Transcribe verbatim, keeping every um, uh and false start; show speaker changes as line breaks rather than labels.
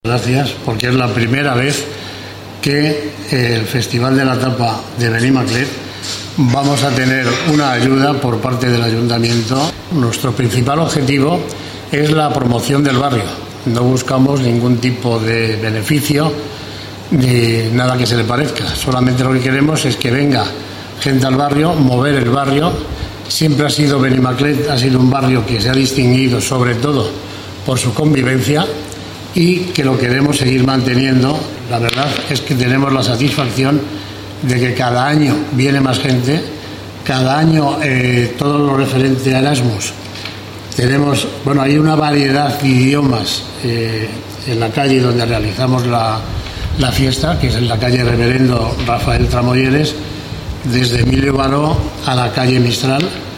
Gracias, porque es la primera vez que el Festival de la Tapa de Benimaclet vamos a tener una ayuda por parte del Ayuntamiento. Nuestro principal objetivo es la promoción del barrio. No buscamos ningún tipo de beneficio ni nada que se le parezca. Solamente lo que queremos es que venga gente al barrio, mover el barrio. Siempre ha sido Benimaclet, ha sido un barrio que se ha distinguido sobre todo por su convivencia y que lo queremos seguir manteniendo. La verdad es que tenemos la satisfacción de que cada año viene más gente, cada año eh, todo lo referente a Erasmus. Tenemos, bueno, hay una variedad de idiomas eh, en la calle donde realizamos la, la fiesta, que es en la calle Reverendo Rafael Tramoyeres, desde Emilio Baró a la calle Mistral.